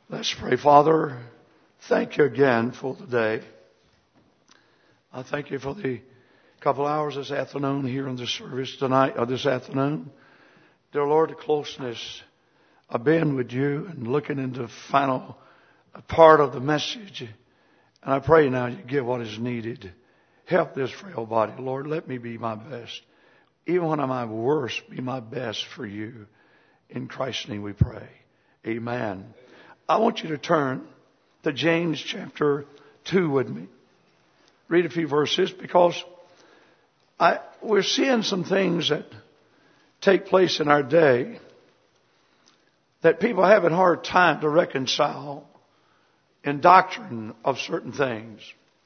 Let's pray. Father, thank you again for the day. I thank you for the couple hours this afternoon here in the service tonight, or this afternoon. Dear Lord, the closeness of being with you and looking into the final part of the message. And I pray now you give what is needed. Help this frail body. Lord, let me be my best. Even when I'm at my worst, be my best for you. In Christ's name we pray. Amen. I want you to turn to James chapter 2 with me. Read a few verses because we're seeing some things that take place in our day that people have a hard time to reconcile in doctrine of certain things.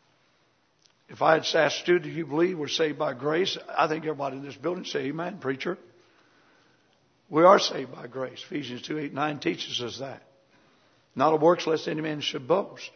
If I had asked you, do you believe we're saved by grace? I think everybody in this building say amen, preacher. We are saved by grace. Ephesians 2:8-9 teaches us that. Not of works lest any man should boast.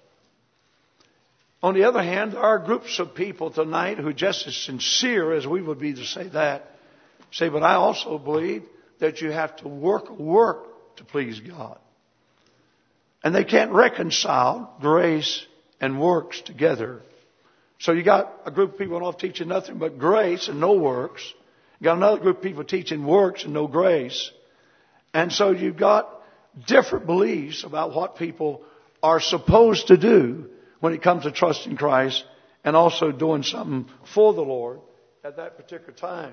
On the other hand, there are groups of people tonight who just as sincere as we would be to say that, say, but I also believe that you have to work to please God. And they can't reconcile grace and works together. So you got a group of people off teaching nothing but grace and no works. You got another group of people teaching works and no grace. And so you've got different beliefs about what people are supposed to do when it comes to trusting Christ and also doing something for the Lord at that particular time.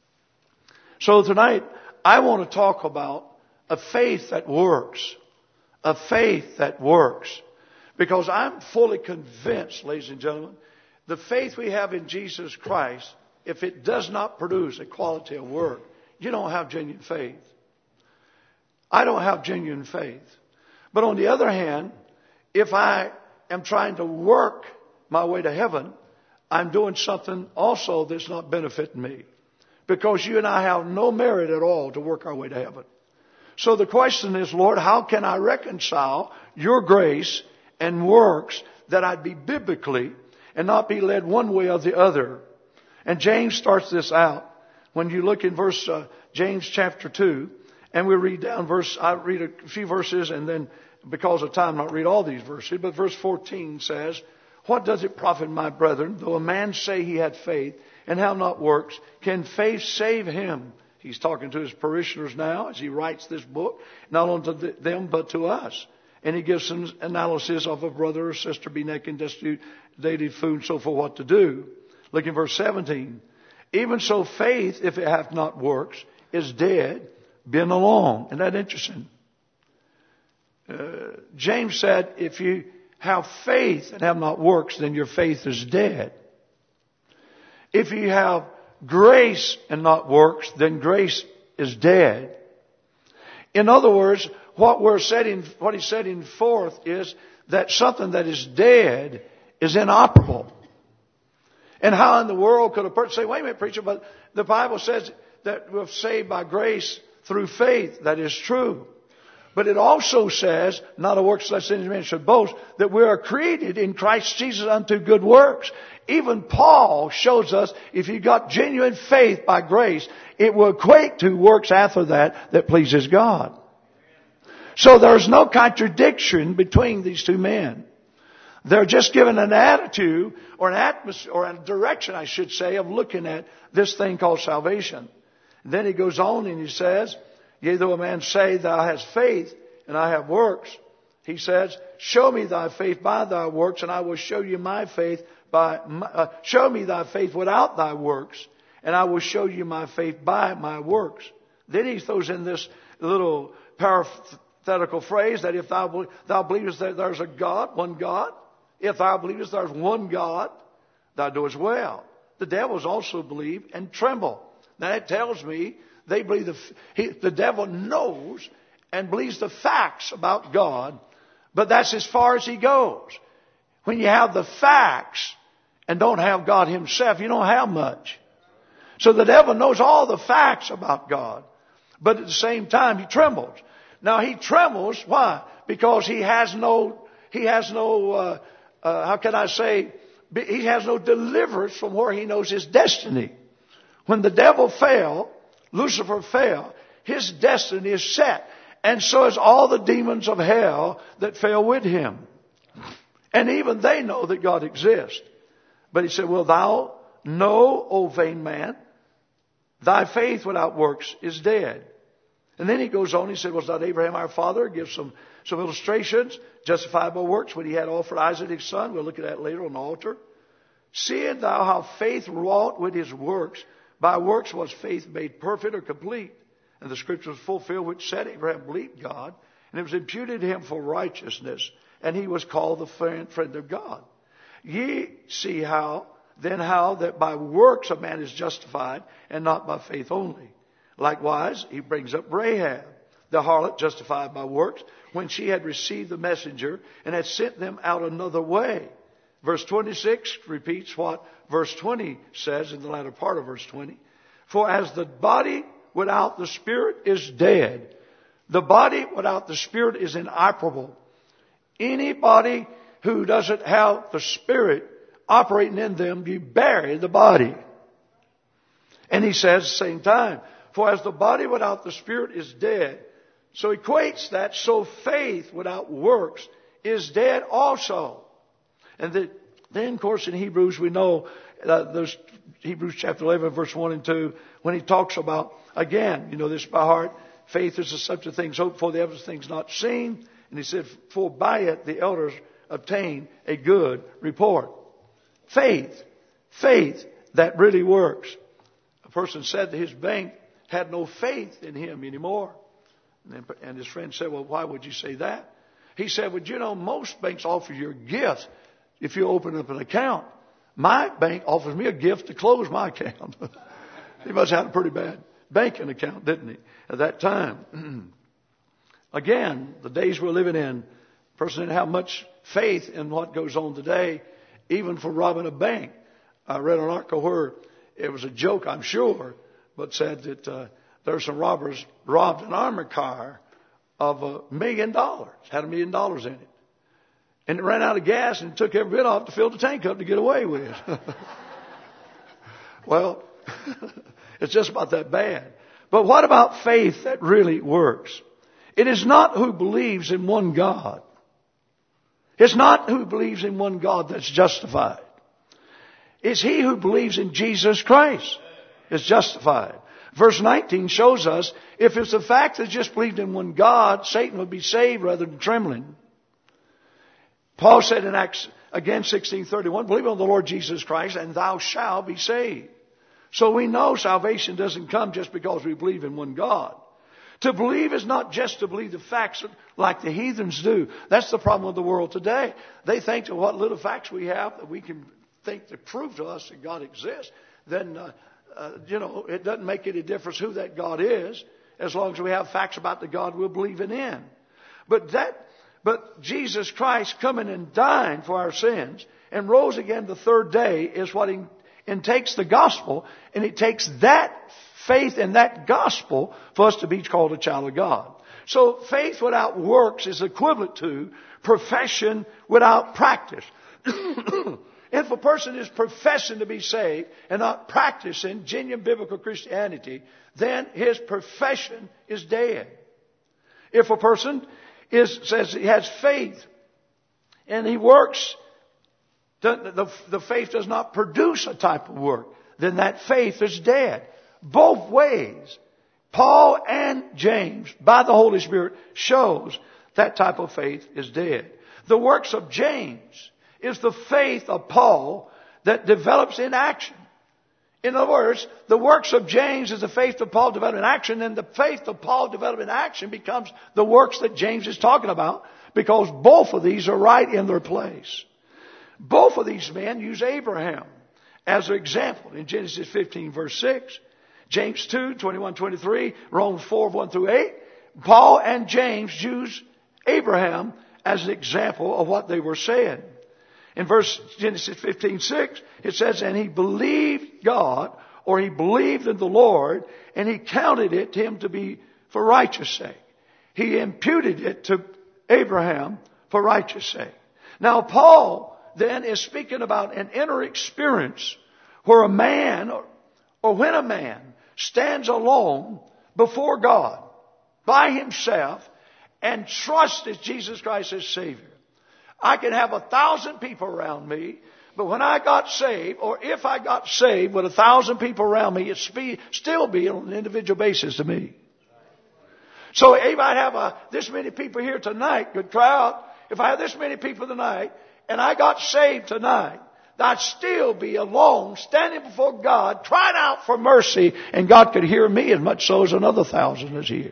So tonight, I want to talk about a faith that works. A faith that works. Because I'm fully convinced, ladies and gentlemen, the faith we have in Jesus Christ, if it does not produce a quality of work, you don't have genuine faith. I don't have genuine faith. But on the other hand, if I am trying to work my way to heaven, I'm doing something also that's not benefiting me. Because you and I have no merit at all to work our way to heaven. So the question is, Lord, how can I reconcile your grace and works that I'd be biblically and not be led one way or the other? And James starts this out. When you look in James chapter 2, and we read down I read a few verses, and then because of time, not read all these verses. But verse 14 says, what does it profit, my brethren, though a man say he had faith and have not works? Can faith save him? He's talking to his parishioners now as he writes this book, not only to them but to us. And he gives some analysis of a brother or sister be naked, destitute, daily food, and so forth, what to do. Look in verse 17. Even so, faith, if it hath not works, is dead, being alone. Isn't that interesting? James said, if you have faith and have not works, then your faith is dead. If you have grace and not works, then grace is dead. In other words, what he's setting forth is that something that is dead is inoperable. And how in the world could a person say, wait a minute, preacher, but the Bible says that we're saved by grace through faith. That is true. But it also says, not of works lest any man should boast, that we are created in Christ Jesus unto good works. Even Paul shows us if you got genuine faith by grace, it will equate to works after that pleases God. So there's no contradiction between these two men. They're just given an attitude or an atmosphere or a direction, I should say, of looking at this thing called salvation. And then he goes on and he says, yea, though a man say thou hast faith and I have works, he says, show me thy faith by thy works and I will show you my faith show me thy faith without thy works and I will show you my faith by my works. Then he throws in this little parenthetical phrase that if thou believest that there's a God, one God, if thou believest there's one God, thou doest well. The devils also believe and tremble. Now that tells me they believe the devil knows and believes the facts about God, but that's as far as he goes. When you have the facts and don't have God himself, you don't have much. So the devil knows all the facts about God, but at the same time he trembles. Now he trembles, why? Because he has no deliverance from where he knows his destiny. When the devil fell, Lucifer fell, his destiny is set. And so is all the demons of hell that fell with him. And even they know that God exists. But he said, will thou know, O vain man, thy faith without works is dead. And then he goes on, he said, was not Abraham our father? Gives some illustrations. Justified by works when he had offered Isaac his son. We'll look at that later on the altar. Seeing thou how faith wrought with his works, by works was faith made perfect or complete. And the scripture was fulfilled, which said Abraham believed God, and it was imputed to him for righteousness, and he was called the friend of God. Ye see how that by works a man is justified, and not by faith only. Likewise, he brings up Rahab, the harlot, justified by works, when she had received the messenger and had sent them out another way. Verse 26 repeats what verse 20 says in the latter part of verse 20. For as the body without the spirit is dead, the body without the spirit is inoperable. Anybody who doesn't have the spirit operating in them, you bury the body. And he says at the same time, for as the body without the spirit is dead, so equates that, so faith without works is dead also. And then, of course, in Hebrews, we know, there's Hebrews chapter 11, verse 1 and 2, when he talks about, again, you know this by heart, faith is the substance of things hoped for, the evidence of things not seen. And he said, for by it the elders obtain a good report. Faith that really works. A person said that his bank had no faith in him anymore. And his friend said, well, why would you say that? He said, well, you know, most banks offer you a gift if you open up an account. My bank offers me a gift to close my account. He must have had a pretty bad banking account, didn't he, at that time? Again, the days we're living in, a person didn't have much faith in what goes on today, even for robbing a bank. I read an article where it was a joke, I'm sure, but said that there were some robbers robbed an armored car of $1 million, had $1 million in it. And it ran out of gas and took every bit off to fill the tank up to get away with it. Well, it's just about that bad. But what about faith that really works? It is not who believes in one God. It's not who believes in one God that's justified. It's he who believes in Jesus Christ is justified. Verse 19 shows us if it's the fact that just believed in one God, Satan would be saved rather than trembling. Paul said in Acts, again, 16:31, believe on the Lord Jesus Christ and thou shalt be saved. So we know salvation doesn't come just because we believe in one God. To believe is not just to believe the facts like the heathens do. That's the problem with the world today. They think that what little facts we have that we can think to prove to us that God exists, then, it doesn't make any difference who that God is as long as we have facts about the God we're believing in. But Jesus Christ coming and dying for our sins and rose again the third day is what takes the gospel, and it takes that faith in that gospel for us to be called a child of God. So faith without works is equivalent to profession without practice. If a person is professing to be saved and not practicing genuine biblical Christianity, then his profession is dead. If a person says he has faith and he works, the faith does not produce a type of work, then that faith is dead. Both ways, Paul and James, by the Holy Spirit, shows that type of faith is dead. The works of James is the faith of Paul that develops in action. In other words, the works of James is the faith of Paul developed in action, and the faith of Paul developed in action becomes the works that James is talking about, because both of these are right in their place. Both of these men use Abraham as an example in Genesis 15, verse 6. James 2, 21, 23, Romans 4, 1 through 8. Paul and James use Abraham as an example of what they were saying. In Genesis 15, 6, it says, and he believed God, or he believed in the Lord, and he counted it to him to be for righteous sake. He imputed it to Abraham for righteous sake. Now Paul then is speaking about an inner experience where a man, or when a man stands alone before God by himself and trusted Jesus Christ as Savior. I can have 1,000 people around me, but when I got saved, or if I got saved with 1,000 people around me, it'd still be on an individual basis to me. So if I have this many people here tonight, good crowd, if I have this many people tonight, and I got saved tonight, I'd still be alone, standing before God, crying out for mercy, and God could hear me as much so as another 1,000 is here.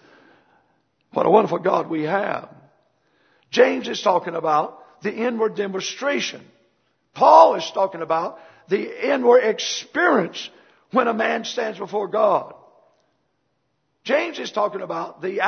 What a wonderful God we have. James is talking about the inward demonstration. Paul is talking about the inward experience when a man stands before God. James is talking about the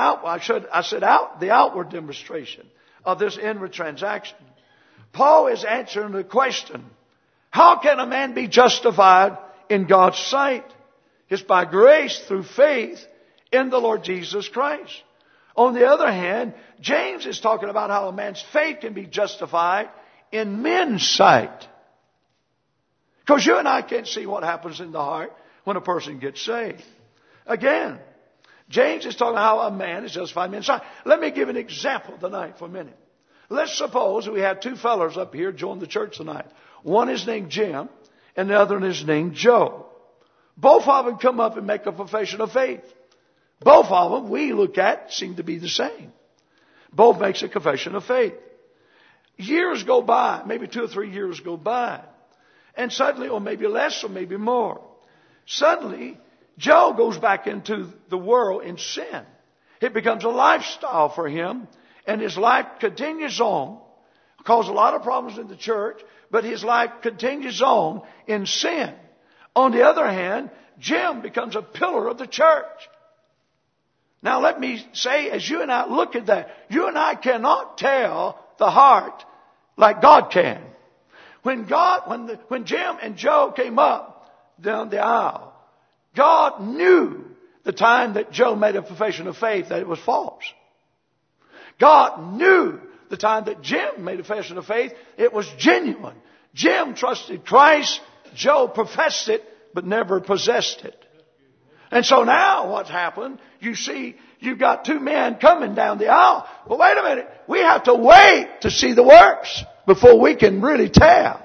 outward demonstration of this inward transaction. Paul is answering the question, how can a man be justified in God's sight? It's by grace through faith in the Lord Jesus Christ. On the other hand, James is talking about how a man's faith can be justified in men's sight. Because you and I can't see what happens in the heart when a person gets saved. Again, James is talking about how a man is justified in men's sight. Let me give an example tonight for a minute. Let's suppose we have two fellows up here join the church tonight. One is named Jim, and the other is named Joe. Both of them come up and make a profession of faith. Both of them, we look at, seem to be the same. Both makes a confession of faith. Years go by, maybe 2 or 3 years go by. And suddenly, or maybe less, or maybe more. Suddenly, Joe goes back into the world in sin. It becomes a lifestyle for him, and his life continues on. Caused a lot of problems in the church, but his life continues on in sin. On the other hand, Jim becomes a pillar of the church. Now let me say, as you and I look at that, you and I cannot tell the heart like God can. When Jim and Joe came up down the aisle, God knew the time that Joe made a profession of faith that it was false. God knew the time that Jim made a profession of faith it was genuine. Jim trusted Christ. Joe professed it, but never possessed it. And so now what's happened, you see, you've got two men coming down the aisle. But wait a minute, we have to wait to see the works before we can really tell.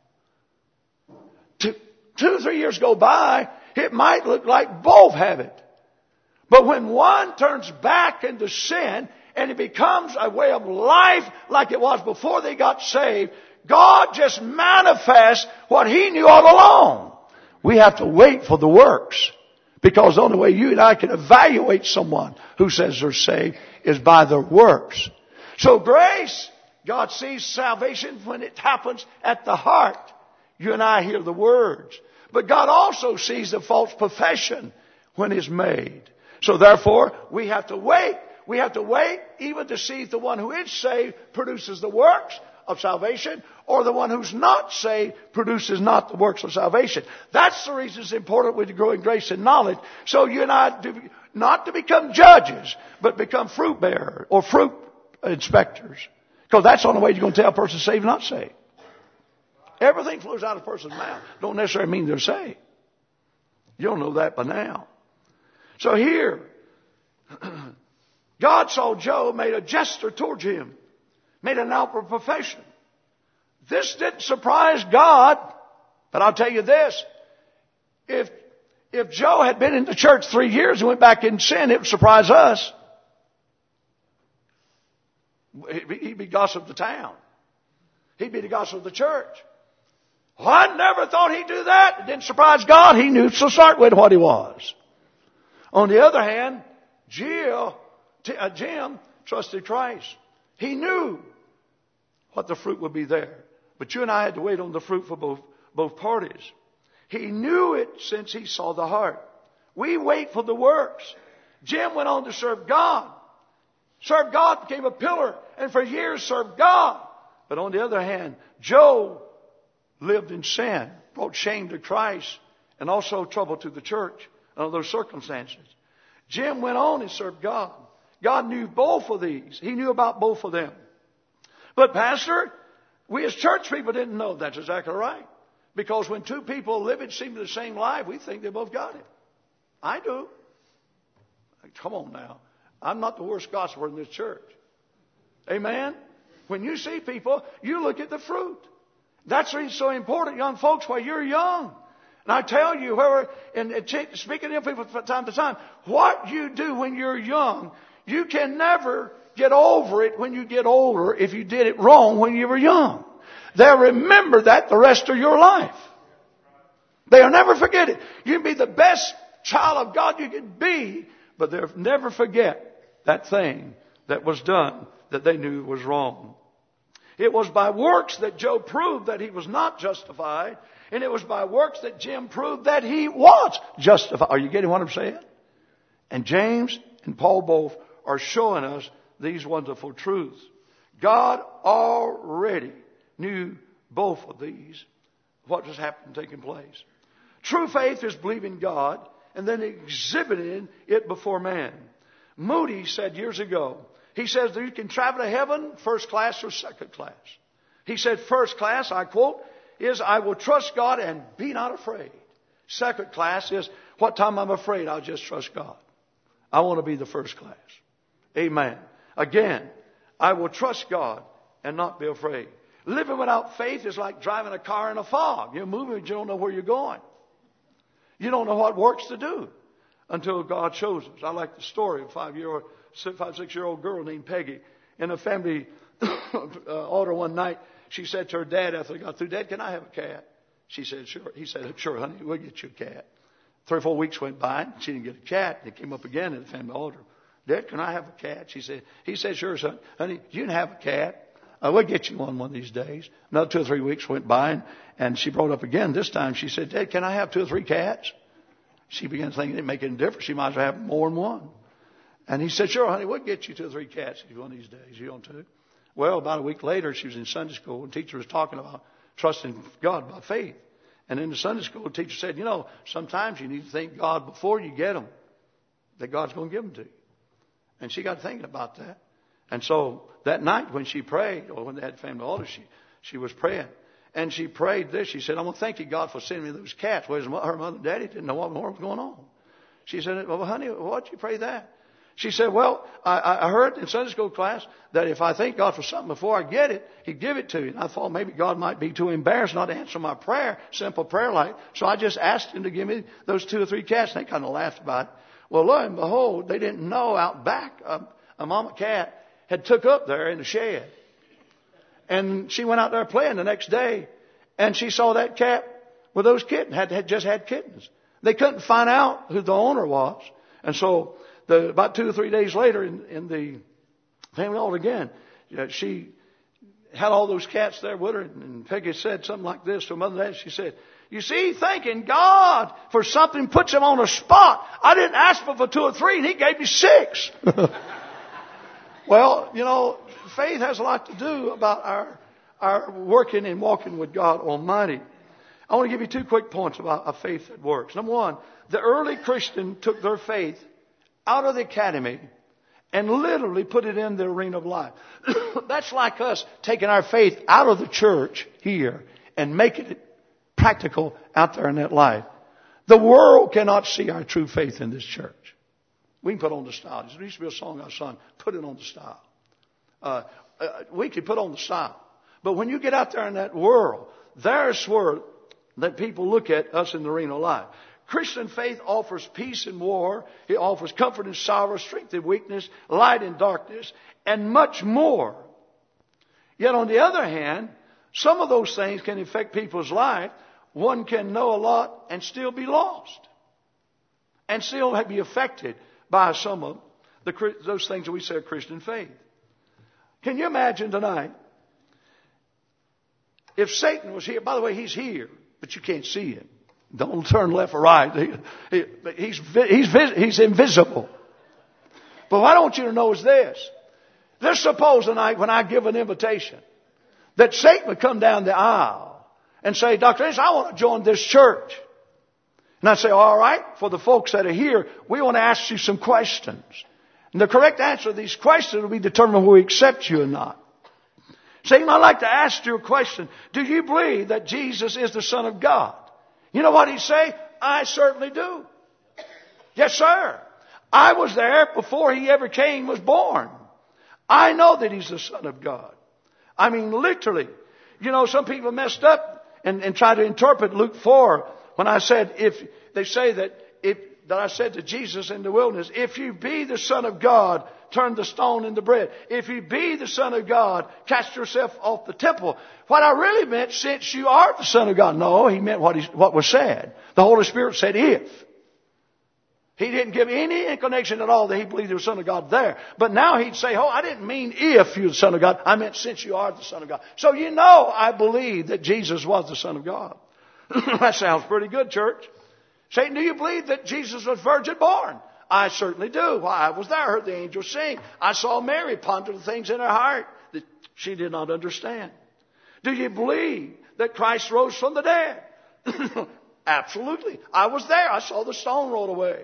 2 or 3 years go by, it might look like both have it. But when one turns back into sin and it becomes a way of life like it was before they got saved, God just manifests what He knew all along. We have to wait for the works. Because the only way you and I can evaluate someone who says they're saved is by their works. So grace, God sees salvation when it happens at the heart. You and I hear the words. But God also sees the false profession when it's made. So therefore, we have to wait. We have to wait even to see if the one who is saved produces the works of salvation, or the one who's not saved produces not the works of salvation. That's the reason it's important we to grow in grace and knowledge. So you and I, not to become judges, but become fruit bearers or fruit inspectors. Because that's the only way you're going to tell a person saved or not saved. Everything flows out of a person's mouth. Don't necessarily mean they're saved. You don't know that by now. So here, God saw Joe, made a gesture towards him. Made an outward profession. This didn't surprise God, but I'll tell you this. If Joe had been in the church 3 years and went back in sin, it would surprise us. He'd be gossip of the town. He'd be the gossip of the church. Well, I never thought he'd do that. It didn't surprise God. He knew to start with what he was. On the other hand, Jim trusted Christ. He knew what the fruit would be there. But you and I had to wait on the fruit for both parties. He knew it since he saw the heart. We wait for the works. Jim went on to serve God. Served God, became a pillar, and for years served God. But on the other hand, Joe lived in sin, brought shame to Christ, and also trouble to the church under those circumstances. Jim went on and served God. God knew both of these. He knew about both of them. But Pastor, we as church people didn't know. That's exactly right. Because when two people live it seem the same life, we think they both got it. I do. Come on now. I'm not the worst gossiper in this church. Amen? When you see people, you look at the fruit. That's why it's so important, young folks, while you're young. And I tell you, speaking to people from time to time, what you do when you're young, you can never get over it when you get older if you did it wrong when you were young. They'll remember that the rest of your life. They'll never forget it. You can be the best child of God you can be, but they'll never forget that thing that was done that they knew was wrong. It was by works that Job proved that he was not justified, and it was by works that Jim proved that he was justified. Are you getting what I'm saying? And James and Paul both are showing us these wonderful truths. God already knew both of these, what was happening, taking place. True faith is believing God and then exhibiting it before man. Moody said years ago, he says that you can travel to heaven first class or second class. He said first class, I quote, is I will trust God and be not afraid. Second class is what time I'm afraid, I'll just trust God. I want to be the first class. Amen. Again, I will trust God and not be afraid. Living without faith is like driving a car in a fog. You're moving, but you don't know where you're going. You don't know what works to do until God shows us. I like the story of a 5-6-year-old girl named Peggy. In a family order one night, she said to her dad after they got through, Dad, can I have a cat? She said, sure. He said, sure, honey, we'll get you a cat. 3 or 4 weeks went by, and she didn't get a cat. It came up again in the family altar. Dad, can I have a cat? He said, sure, son. Honey, you can have a cat. We'll get you one of these days. Another 2 or 3 weeks went by, and she brought up again. This time she said, Dad, can I have 2 or 3 cats? She began thinking it didn't make any difference. She might as well have more than one. And he said, sure, honey, we'll get you 2 or 3 cats one of these days. You want to? Well, about a week later, she was in Sunday school, and the teacher was talking about trusting God by faith. And in the Sunday school, the teacher said, sometimes you need to thank God before you get them, that God's going to give them to you. And she got thinking about that. And so that night when she prayed, or when they had family altar, she was praying. And she prayed this. She said, I want to thank you, God, for sending me those cats. Whereas her mother and daddy didn't know what more was going on. She said, well, honey, why'd you pray that? She said, well, I heard in Sunday school class that if I thank God for something before I get it, He'd give it to you. And I thought maybe God might be too embarrassed not to answer my prayer, simple prayer like. So I just asked Him to give me those 2 or 3 cats. And they kind of laughed about it. Well, lo and behold, they didn't know out back a mama cat had took up there in the shed. And she went out there playing the next day, and she saw that cat with those kittens, had just had kittens. They couldn't find out who the owner was. And so about 2 or 3 days later in the family altar again, she had all those cats there with her, and Peggy said something like this to her mother and dad. She said, you see, thanking God for something puts Him on a spot. I didn't ask for 2 or 3, and He gave me 6. Well, faith has a lot to do about our working and walking with God Almighty. I want to give you 2 quick points about a faith that works. Number 1, the early Christian took their faith out of the academy and literally put it in the arena of life. That's like us taking our faith out of the church here and making it practical out there in that life. The world cannot see our true faith in this church. We can put on the style. There used to be a song I sung, put it on the style. We can put on the style. But when you get out there in that world, there's where that people look at us in the arena of life. Christian faith offers peace in war. It offers comfort in sorrow, strength in weakness, light in darkness, and much more. Yet on the other hand, some of those things can affect people's life. One can know a lot and still be lost. And still be affected by some of those things that we say are Christian faith. Can you imagine tonight if Satan was here? By the way, he's here, but you can't see him. Don't turn left or right. He's invisible. But what I want you to know is this. Let's suppose tonight when I give an invitation that Satan would come down the aisle and say, Dr. Ennis, I want to join this church. And I'd say, all right, for the folks that are here, we want to ask you some questions. And the correct answer to these questions will be determined whether we accept you or not. Satan, I'd like to ask you a question. Do you believe that Jesus is the Son of God? You know what he'd say? I certainly do. Yes, sir. I was there before He ever came, was born. I know that He's the Son of God. I mean, literally. You know, some people messed up and try to interpret Luke 4 when I said, that I said to Jesus in the wilderness, if you be the Son of God, turn the stone into bread. If you be the Son of God, cast yourself off the temple. What I really meant, since you are the Son of God. No, He meant what was said. The Holy Spirit said if. He didn't give any inclination at all that He believed He was the Son of God there. But now He'd say, I didn't mean if you're the Son of God. I meant since you are the Son of God. So you know I believe that Jesus was the Son of God. That sounds pretty good, church. Satan, do you believe that Jesus was virgin born? I certainly do. Why, I was there. I heard the angels sing. I saw Mary ponder the things in her heart that she did not understand. Do you believe that Christ rose from the dead? Absolutely. I was there. I saw the stone roll away.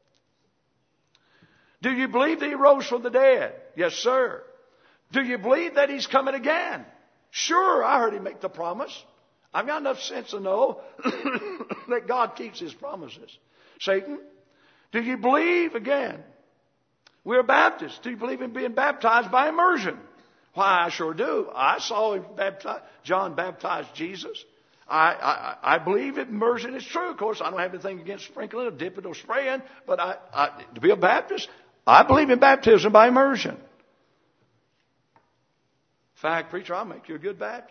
Do you believe that He rose from the dead? Yes, sir. Do you believe that He's coming again? Sure, I heard Him make the promise. I've got enough sense to know that God keeps His promises. Satan, do you believe again? We're Baptists. Do you believe in being baptized by immersion? Why, I sure do. I saw John baptize Jesus. I believe that immersion is true. Of course, I don't have anything against sprinkling or dipping or spraying, but to be a Baptist, I believe in baptism by immersion. In fact, preacher, I'll make you a good Baptist.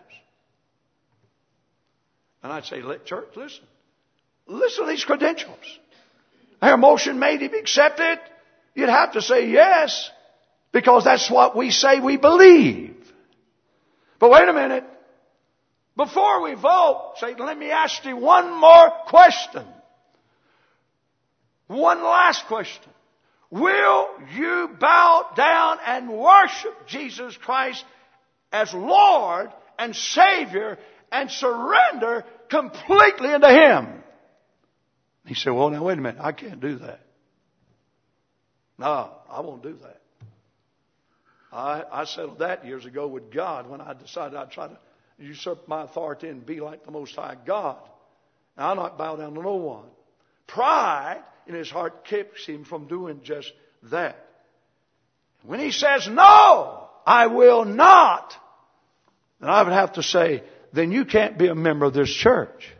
And I'd say, church, listen. Listen to these credentials. Our motion made Him accept it. You'd have to say yes, because that's what we say we believe. But wait a minute. Before we vote, Satan, let me ask you one more question. One last question. Will you bow down and worship Jesus Christ as Lord and Savior and surrender completely into Him? He said, well, now wait a minute. I can't do that. No, I won't do that. I settled that years ago with God when I decided I'd try to usurp my authority and be like the Most High God. Now, I'll not bow down to no one. Pride in his heart keeps him from doing just that. When he says, no, I will not, then I would have to say, then you can't be a member of this church.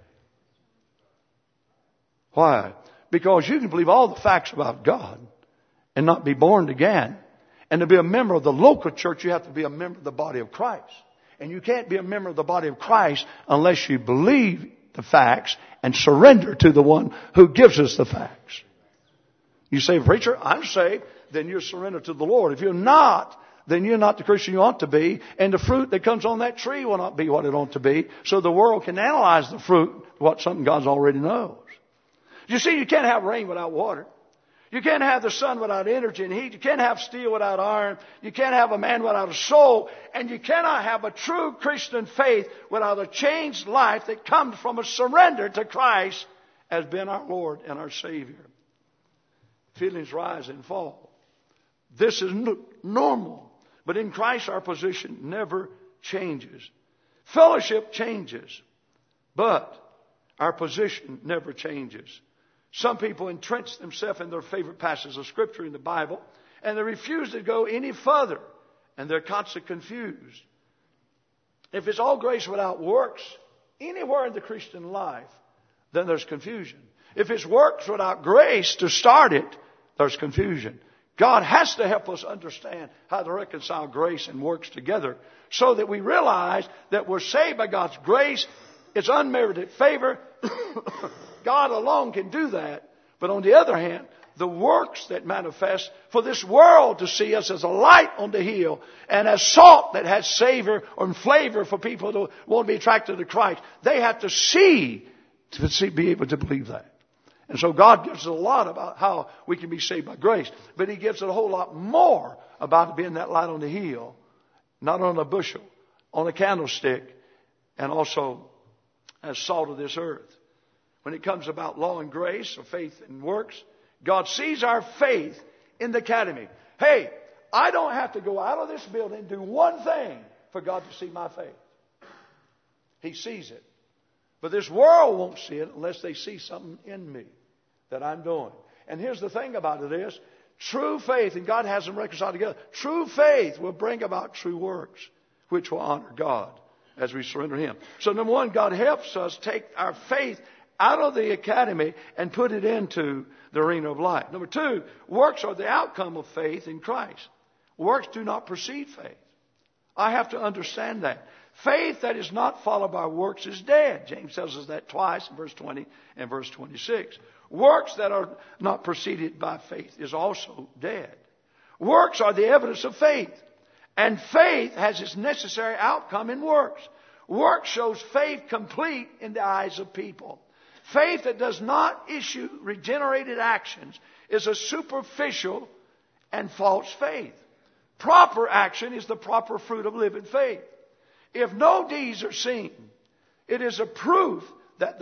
Why? Because you can believe all the facts about God and not be born again. And to be a member of the local church, you have to be a member of the body of Christ. And you can't be a member of the body of Christ unless you believe the facts and surrender to the one who gives us the facts. You say, preacher, I'm saved, then you surrender to the Lord. If you're not, then you're not the Christian you ought to be. And the fruit that comes on that tree will not be what it ought to be. So the world can analyze the fruit, something God already knows. You see, you can't have rain without water. You can't have the sun without energy and heat. You can't have steel without iron. You can't have a man without a soul. And you cannot have a true Christian faith without a changed life that comes from a surrender to Christ as being our Lord and our Savior. Feelings rise and fall. This is normal. But in Christ, our position never changes. Fellowship changes, but our position never changes. Some people entrench themselves in their favorite passages of Scripture in the Bible, and they refuse to go any further, and they're constantly confused. If it's all grace without works, anywhere in the Christian life, then there's confusion. If it's works without grace to start it, there's confusion. God has to help us understand how to reconcile grace and works together so that we realize that we're saved by God's grace. It's unmerited favor. God alone can do that. But on the other hand, the works that manifest for this world to see us as a light on the hill and as salt that has savor or flavor for people who want to be attracted to Christ, they have to see to be able to believe that. And so God gives us a lot about how we can be saved by grace. But He gives us a whole lot more about being that light on the hill, not on a bushel, on a candlestick, and also as salt of this earth. When it comes about law and grace or faith and works, God sees our faith in the academy. Hey, I don't have to go out of this building and do one thing for God to see my faith. He sees it. But this world won't see it unless they see something in me that I'm doing. And here's the thing about it is, True faith, and God has them reconciled together. True faith will bring about true works, which will honor God as we surrender Him. So number one, God helps us take our faith out of the academy and put it into the arena of life. Number two, works are the outcome of faith in Christ. Works do not precede faith. I have to understand that. Faith that is not followed by works is dead. James tells us that twice in verse 20 and verse 26. Works that are not preceded by faith is also dead. Works are the evidence of faith. And faith has its necessary outcome in works. Work shows faith complete in the eyes of people. Faith that does not issue regenerated actions is a superficial and false faith. Proper action is the proper fruit of living faith. If no deeds are seen, it is a proof that the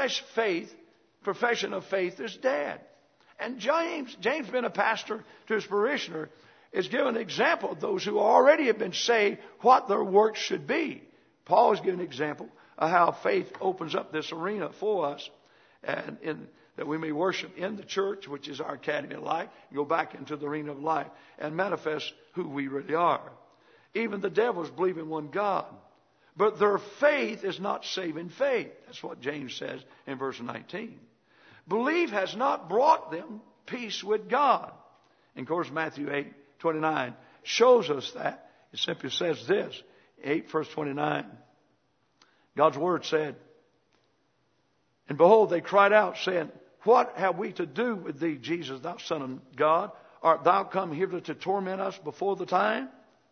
profession of faith is dead. And James being a pastor to his parishioner, is given an example of those who already have been saved, what their works should be. Paul is giving an example of how faith opens up this arena for us, and that we may worship in the church, which is our academy of life, go back into the arena of life and manifest who we really are. Even the devils believe in one God, but their faith is not saving faith. That's what James says in verse 19. Belief has not brought them peace with God. And of course, Matthew 8:29 shows us that. It simply says this, 8 verse 29. God's word said, and behold, they cried out, saying, what have we to do with thee, Jesus, thou Son of God? Art thou come hither to torment us before the time?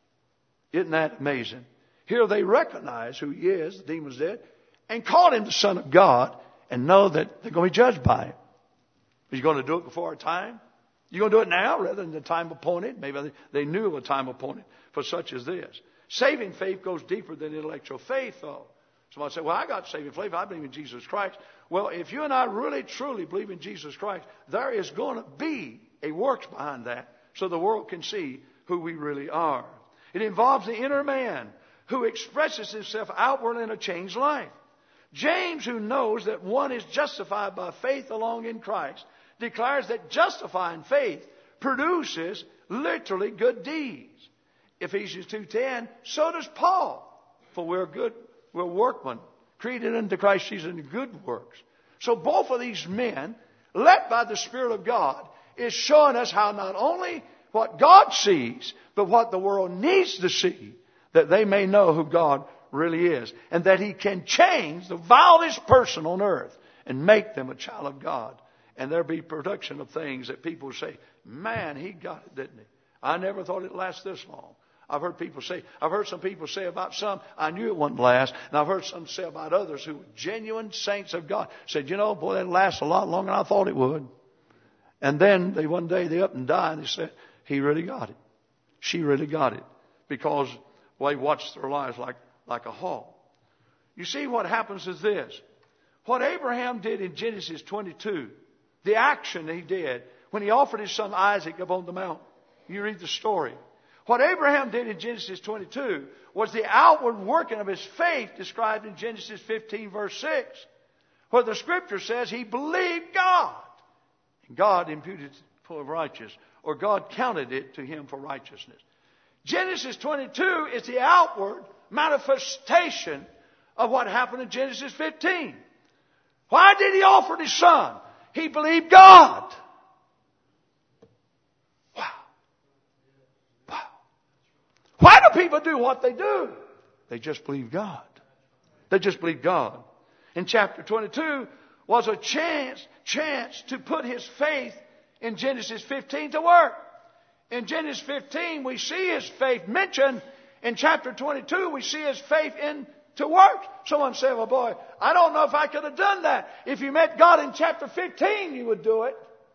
Isn't that amazing? Here they recognize who He is, the demons did, and called Him the Son of God, and know that they're going to be judged by Him. Are you going to do it before our time? You're going to do it now rather than the time appointed? Maybe they knew of a time appointed for such as this. Saving faith goes deeper than intellectual faith, though. Somebody say, well, I got saving faith. I believe in Jesus Christ. Well, if you and I really, truly believe in Jesus Christ, there is going to be a works behind that so the world can see who we really are. It involves the inner man who expresses himself outwardly in a changed life. James, who knows that one is justified by faith alone in Christ, declares that justifying faith produces literally good deeds. Ephesians 2:10, so does Paul. For we're workmen, created unto Christ Jesus in good works. So both of these men, led by the Spirit of God, is showing us how not only what God sees, but what the world needs to see, that they may know who God really is, and that He can change the vilest person on earth and make them a child of God. And there be production of things that people say, man, he got it, didn't he? I never thought it'd last this long. I've heard some people say about some, I knew it wouldn't last. And I've heard some say about others who were genuine saints of God. Said, boy, that'll last a lot longer than I thought it would. And then one day they up and die and they said, he really got it. She really got it. Because, they watched their lives like a hawk. You see, what happens is this. What Abraham did in Genesis 22, the action he did when he offered his son Isaac up on the mountain. You read the story. What Abraham did in Genesis 22 was the outward working of his faith described in Genesis 15 verse 6. Where the scripture says he believed God. And God imputed it for righteousness. Or God counted it to him for righteousness. Genesis 22 is the outward manifestation of what happened in Genesis 15. Why did he offer his son? He believed God. Wow. Why do people do what they do? They just believe God. They just believe God. In chapter 22 was a chance to put his faith in Genesis 15 to work. In Genesis 15, we see his faith mentioned. In chapter 22, we see his faith to work. Someone said, well, boy, I don't know if I could have done that. If you met God in chapter 15, you would do it.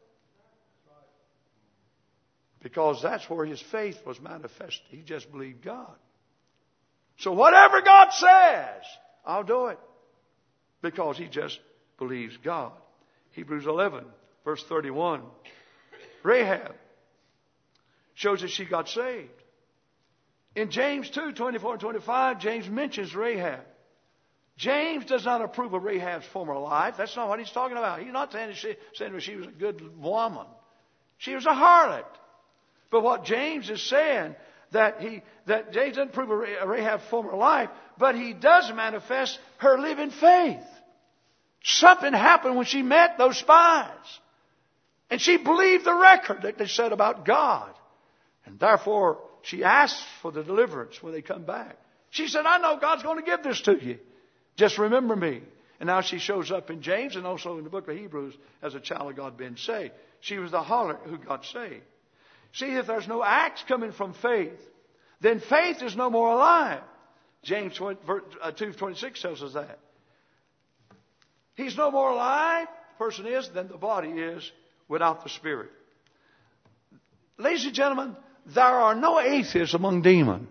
Because that's where his faith was manifested. He just believed God. So whatever God says, I'll do it. Because he just believes God. Hebrews 11, verse 31. Rahab shows that she got saved. In James 2, 24 and 25, James mentions Rahab. James does not approve of Rahab's former life. That's not what he's talking about. He's not saying that she was a good woman. She was a harlot. But what James is saying, that James doesn't prove Rahab's former life, but he does manifest her living faith. Something happened when she met those spies. And she believed the record that they said about God. And therefore, she asked for the deliverance when they come back. She said, I know God's going to give this to you. Just remember me. And now she shows up in James and also in the book of Hebrews as a child of God being saved. She was the harlot who got saved. See, if there's no acts coming from faith, then faith is no more alive. James 2:26 tells us that. He's no more alive, person is, than the body is without the Spirit. Ladies and gentlemen, there are no atheists among demons.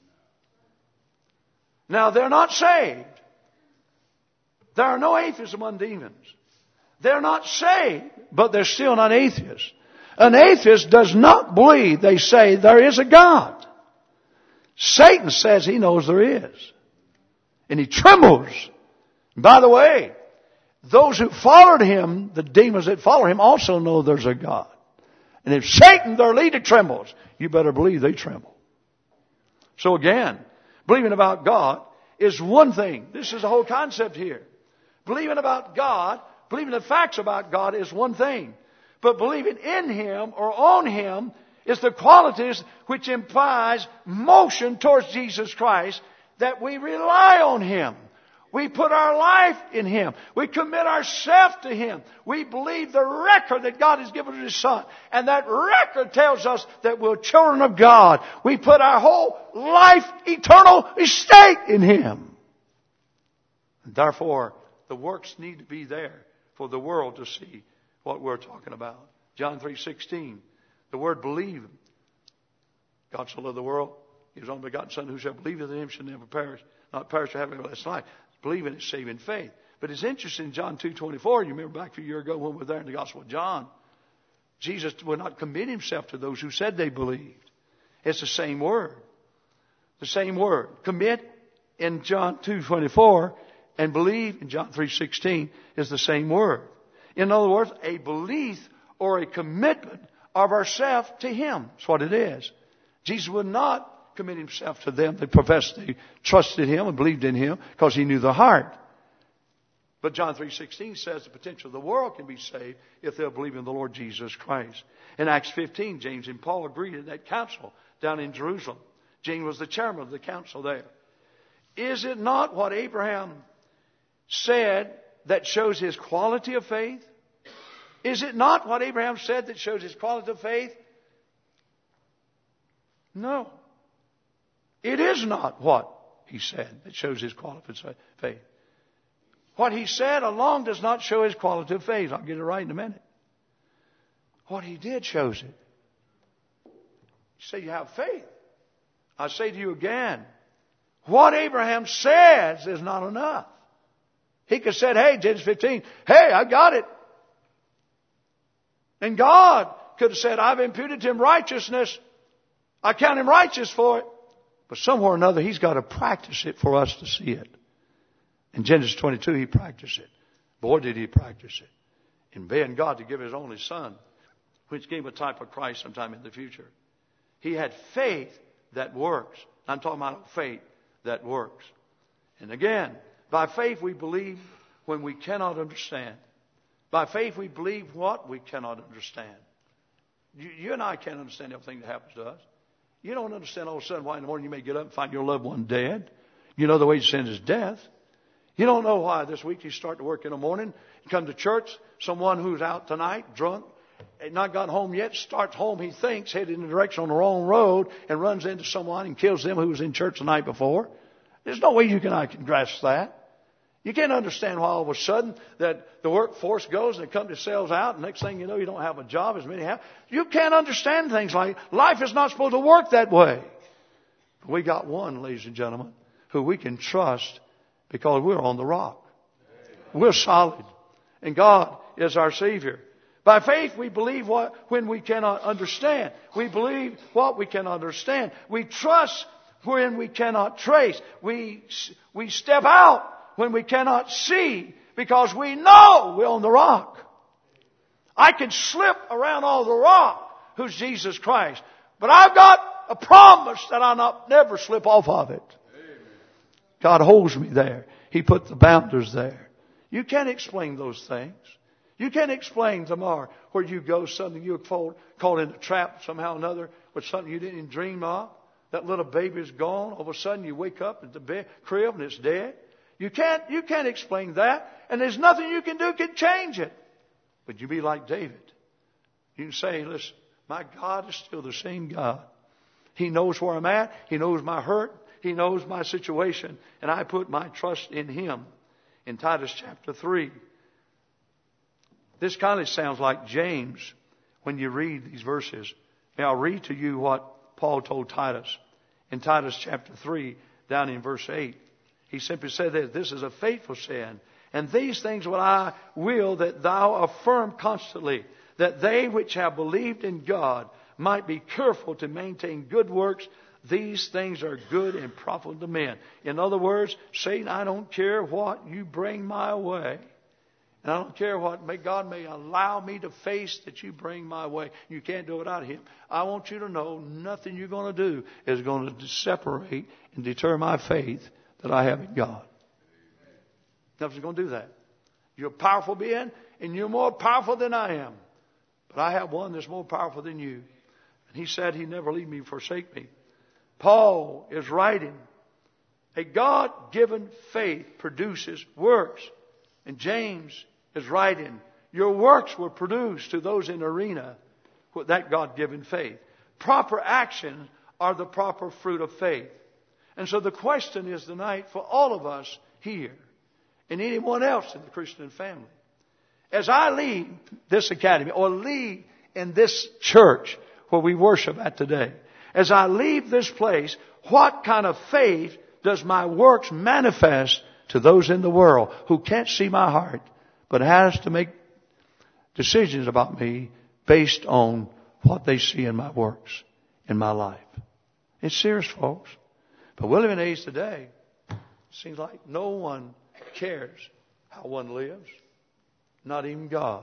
Now, they're not saved. There are no atheists among demons. They're not saved, but they're still not atheists. An atheist does not believe they say there is a God. Satan says he knows there is. And he trembles. By the way, those who followed him, the demons that follow him, also know there's a God. And if Satan, their leader, trembles, you better believe they tremble. So again, believing about God is one thing. This is the whole concept here. Believing about God, believing the facts about God is one thing. But believing in Him or on Him is the qualities which implies motion towards Jesus Christ, that we rely on Him. We put our life in Him. We commit ourselves to Him. We believe the record that God has given to His Son. And that record tells us that we're children of God. We put our whole life, eternal estate in Him. And therefore, the works need to be there for the world to see what we're talking about. John 3:16. The word believe. God so loved the world, His only begotten Son, who shall believe in Him shall never perish, not perish but have everlasting life. Believing is saving faith. But it's interesting, John 2:24, you remember back a few years ago when we were there in the Gospel of John, Jesus would not commit Himself to those who said they believed. It's the same word. The same word. Commit in John 2:24 and believe in John 3:16 is the same word. In other words, a belief or a commitment of ourselves to Him. That's what it is. Jesus would not commit Himself to them. They professed they trusted Him and believed in Him because He knew the heart. But John 3:16 says the potential of the world can be saved if they'll believe in the Lord Jesus Christ. In Acts 15, James and Paul agreed in that council down in Jerusalem. James was the chairman of the council there. Is it not what Abraham said that shows his quality of faith? Is it not what Abraham said that shows his quality of faith? No. It is not what he said that shows his quality of faith. What he said alone does not show his quality of faith. I'll get it right in a minute. What he did shows it. You say you have faith. I say to you again, what Abraham says is not enough. He could have said, hey, Genesis 15, hey, I got it. And God could have said, I've imputed to him righteousness. I count him righteous for it. But somewhere or another, He's got to practice it for us to see it. In Genesis 22, He practiced it. Boy, did He practice it. In being God to give His only Son, which gave a type of Christ sometime in the future. He had faith that works. I'm talking about faith that works. And again, by faith we believe when we cannot understand. By faith we believe what we cannot understand. You and I can't understand everything that happens to us. You don't understand all of a sudden why in the morning you may get up and find your loved one dead. You know the way to sin is death. You don't know why this week you start to work in the morning, you come to church, someone who's out tonight, drunk, and not got home yet, starts home, he thinks, headed in the direction on the wrong road, and runs into someone and kills them who was in church the night before. There's no way you and I can grasp that. You can't understand why all of a sudden that the workforce goes and the company sells out and next thing you know you don't have a job as many have. You can't understand things like life is not supposed to work that way. But we got one, ladies and gentlemen, who we can trust because we're on the rock. We're solid. And God is our Savior. By faith we believe when we cannot understand. We believe what we cannot understand. We trust when we cannot trace. We step out when we cannot see because we know we're on the rock. I can slip around all the rock, who's Jesus Christ. But I've got a promise that I'll never slip off of it. God holds me there. He put the boundaries there. You can't explain those things. You can't explain tomorrow where you go, something you're caught in a trap somehow or another with something you didn't even dream of. That little baby is gone. All of a sudden you wake up at the crib and it's dead. You can't explain that. And there's nothing you can do can change it. But you be like David. You can say, listen, my God is still the same God. He knows where I'm at. He knows my hurt. He knows my situation. And I put my trust in Him. In Titus chapter 3. This kind of sounds like James when you read these verses. Now I'll read to you what Paul told Titus. In Titus chapter 3, down in verse 8. He simply said that this is a faithful sin. And these things will I will that thou affirm constantly, that they which have believed in God might be careful to maintain good works. These things are good and profitable to men. In other words, Satan, I don't care what you bring my way. And I don't care what God may allow me to face that you bring my way. You can't do it without Him. I want you to know nothing you're going to do is going to separate and deter my faith that I have in God. Nothing's going to do that. You're a powerful being, and you're more powerful than I am. But I have one that's more powerful than you. And He said He'd never leave me, forsake me. Paul is writing, a God-given faith produces works. And James is writing, your works were produced to those in the arena with that God-given faith. Proper actions are the proper fruit of faith. And so the question is tonight for all of us here and anyone else in the Christian family. As I leave this academy or leave in this church where we worship at today, as I leave this place, what kind of faith does my works manifest to those in the world who can't see my heart, but has to make decisions about me based on what they see in my works, in my life? It's serious, folks. But we live in an age today, it seems like no one cares how one lives, not even God.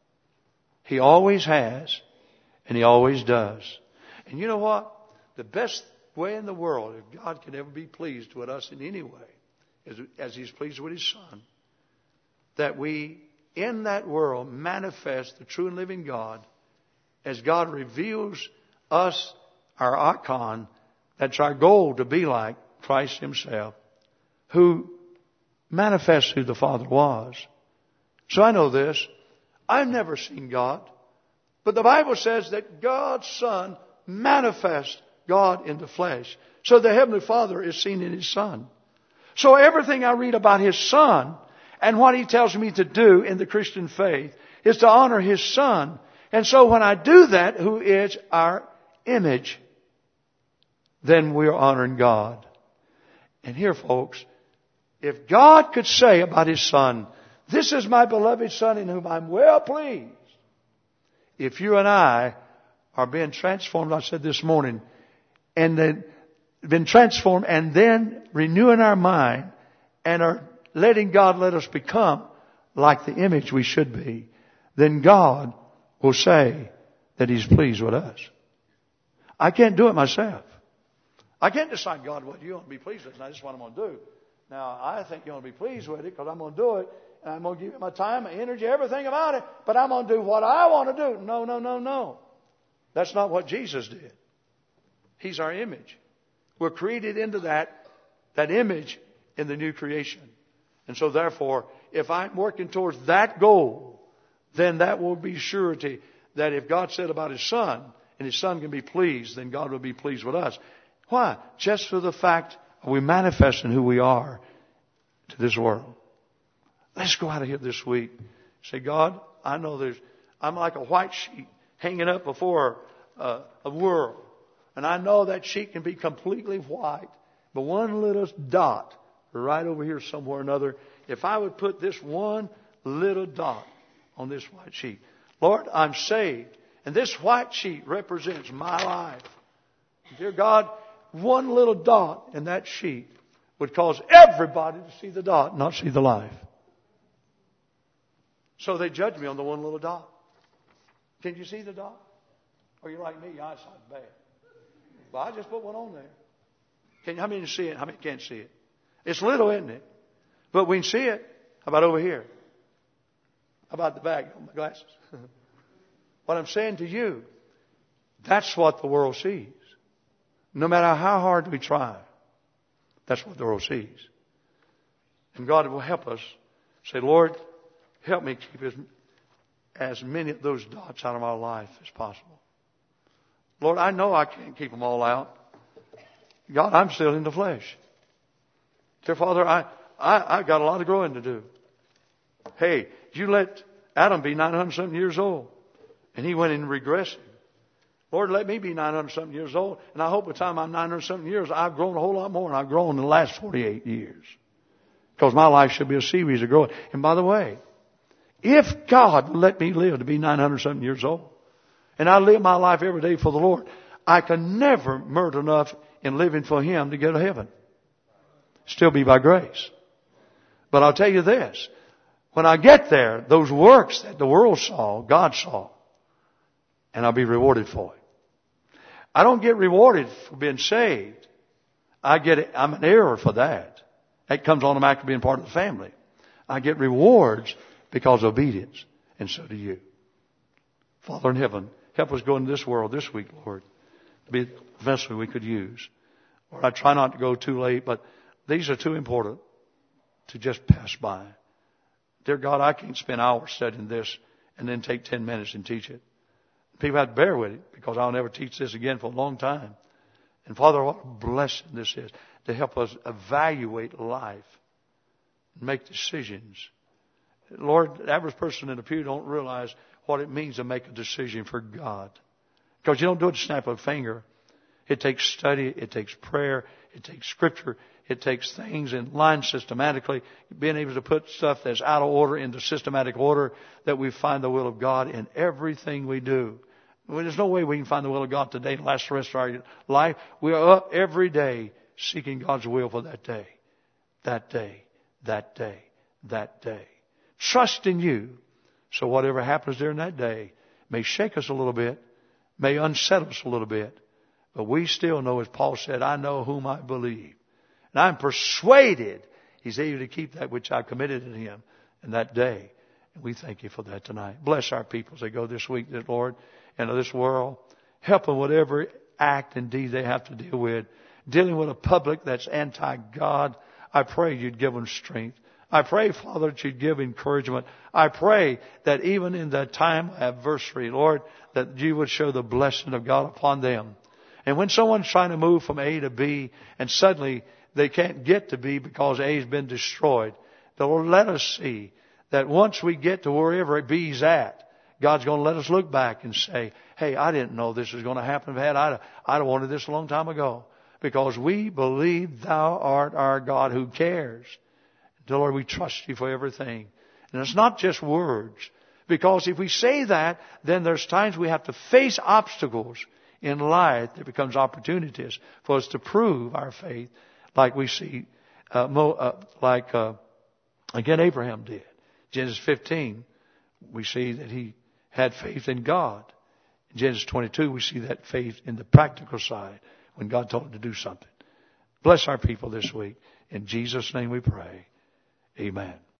He always has, and He always does. And you know what? The best way in the world, if God can ever be pleased with us in any way, is as He's pleased with His Son, that we, in that world, manifest the true and living God as God reveals us, our icon. That's our goal, to be like Christ Himself, who manifests who the Father was. So I know this. I've never seen God. But the Bible says that God's Son manifests God in the flesh. So the Heavenly Father is seen in His Son. So everything I read about His Son and what He tells me to do in the Christian faith is to honor His Son. And so when I do that, who is our image, then we're honoring God. And here, folks, if God could say about His Son, this is my beloved Son in whom I'm well pleased. If you and I are being transformed, I said this morning, and then been transformed and then renewing our mind and are letting God let us become like the image we should be, then God will say that He's pleased with us. I can't do it myself. I can't decide, God, what you want to be pleased with. Now, this is what I'm going to do. Now, I think you want to be pleased with it because I'm going to do it. And I'm going to give you my time, my energy, everything about it. But I'm going to do what I want to do. No, no, no, no. That's not what Jesus did. He's our image. We're created into that image in the new creation. And so therefore, if I'm working towards that goal, then that will be surety that if God said about His Son, and His Son can be pleased, then God will be pleased with us. Why? Just for the fact we manifest in who we are to this world. Let's go out of here this week. Say, God, I know I'm like a white sheet hanging up before a world. And I know that sheet can be completely white. But one little dot right over here somewhere or another, if I would put this one little dot on this white sheet. Lord, I'm saved. And this white sheet represents my life. Dear God, one little dot in that sheet would cause everybody to see the dot, not see the life. So they judge me on the one little dot. Can you see the dot? Or you're like me, your eyesight's bad. Well, I just put one on there. How many see it? How many can't see it? It's little, isn't it? But we can see it. How about over here? How about the back on my glasses? What I'm saying to you, that's what the world sees. No matter how hard we try, that's what the world sees. And God will help us say, Lord, help me keep as many of those dots out of my life as possible. Lord, I know I can't keep them all out. God, I'm still in the flesh. Dear Father, I've got a lot of growing to do. Hey, you let Adam be 900-something years old, and he went in regressing. Lord, let me be 900-something years old, and I hope by the time I'm 900-something years, I've grown a whole lot more than I've grown in the last 48 years. Because my life should be a series of growing. And by the way, if God let me live to be 900-something years old, and I live my life every day for the Lord, I can never murder enough in living for Him to go to heaven. Still be by grace. But I'll tell you this. When I get there, those works that the world saw, God saw. And I'll be rewarded for it. I don't get rewarded for being saved. I'm an heir for that. That comes automatically being part of the family. I get rewards because of obedience. And so do you. Father in heaven, help us go into this world this week, Lord, to be the vessel we could use. Lord, I try not to go too late, but these are too important to just pass by. Dear God, I can't spend hours studying this and then take 10 minutes and teach it. People have to bear with it because I'll never teach this again for a long time. And Father, what a blessing this is to help us evaluate life and make decisions. Lord, the average person in the pew don't realize what it means to make a decision for God. Because you don't do it to snap of a finger. It takes study, it takes prayer, it takes scripture, it takes things in line systematically, being able to put stuff that's out of order into systematic order, that we find the will of God in everything we do. Well, there's no way we can find the will of God today and last the rest of our life. We are up every day seeking God's will for that day. That day. That day. That day. Trust in you. So whatever happens during that day may shake us a little bit, may unsettle us a little bit. But we still know, as Paul said, I know whom I believe. And I'm persuaded He's able to keep that which I've committed in Him in that day. And we thank You for that tonight. Bless our people as they go this week, Lord, into this world. Help them whatever act and deed they have to deal with. Dealing with a public that's anti-God. I pray You'd give them strength. I pray, Father, that You'd give encouragement. I pray that even in the time of adversity, Lord, that You would show the blessing of God upon them. And when someone's trying to move from A to B and suddenly they can't get to B because A has been destroyed, the Lord, let us see that once we get to wherever B's at, God's going to let us look back and say, hey, I didn't know this was going to happen. I'd have wanted this a long time ago. Because we believe Thou art our God who cares. Dear Lord, we trust You for everything. And it's not just words. Because if we say that, then there's times we have to face obstacles in life that becomes opportunities for us to prove our faith, like we see, again Abraham did. Genesis 15, we see that he had faith in God. In Genesis 22, we see that faith in the practical side when God told him to do something. Bless our people this week. In Jesus' name we pray. Amen.